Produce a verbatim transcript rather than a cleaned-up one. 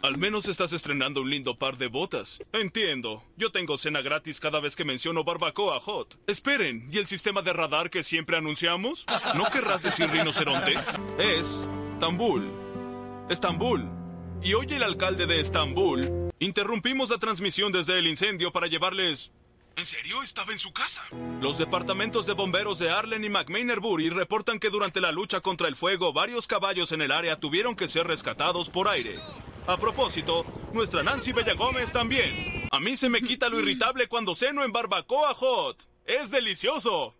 Al menos estás estrenando un lindo par de botas. Entiendo. Yo tengo cena gratis cada vez que menciono Barbacoa Hot. Esperen, ¿y el sistema de radar que siempre anunciamos? ¿No querrás decir rinoceronte? Es Estambul. Estambul. Y hoy el alcalde de Estambul... Interrumpimos la transmisión desde el incendio para llevarles... ¿En serio? ¿Estaba en su casa? Los departamentos de bomberos de Arlen y McMainerbury reportan que durante la lucha contra el fuego, varios caballos en el área tuvieron que ser rescatados por aire. A propósito, nuestra Nancy Bella Gómez también. A mí se me quita lo irritable cuando ceno en Barbacoa Hot. ¡Es delicioso!